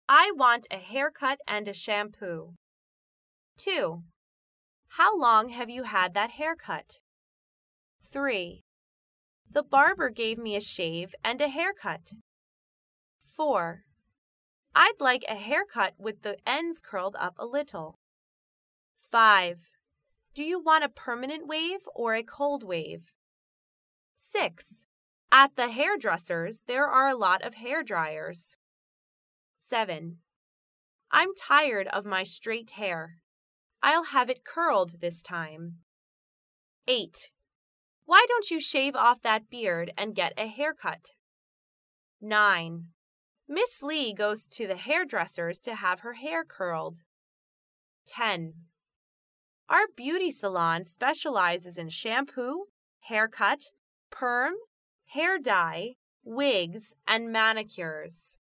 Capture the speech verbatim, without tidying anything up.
I want a haircut and a shampoo. two. How long have you had that haircut? three. The barber gave me a shave and a haircut. four. I'd like a haircut with the ends curled up a little. five. Do you want a permanent wave or a cold wave? six. At the hairdresser's, there are a lot of hair dryers. seven. I'm tired of my straight hair. I'll have it curled this time. eight. Why don't you shave off that beard and get a haircut? nine. Miss Lee goes to the hairdresser's to have her hair curled. ten. Our beauty salon specializes in shampoo, haircut, perm, hair dye, wigs, and manicures.